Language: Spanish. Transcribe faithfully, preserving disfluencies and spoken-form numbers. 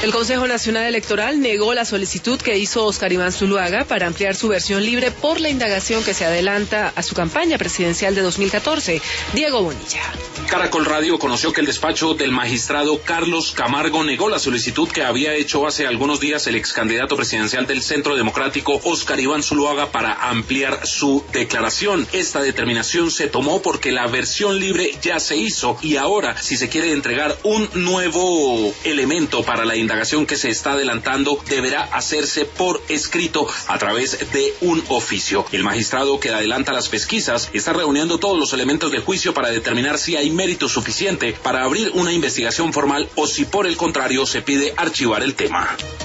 El Consejo Nacional Electoral negó la solicitud que hizo Óscar Iván Zuluaga para ampliar su versión libre por la indagación que se adelanta a su campaña presidencial de dos mil catorce. Diego Bonilla. Caracol Radio conoció que el despacho del magistrado Carlos Camargo negó la solicitud que había hecho hace algunos días el ex candidato presidencial del Centro Democrático, Óscar Iván Zuluaga, para ampliar su declaración. Esta determinación se tomó porque la versión libre ya se hizo y ahora, si se quiere entregar un nuevo elemento para la indagación que se está adelantando, deberá hacerse por escrito a través de un oficio. El magistrado que adelanta las pesquisas está reuniendo todos los elementos del juicio para determinar si hay mérito suficiente para abrir una investigación formal o si por el contrario se pide archivar el tema.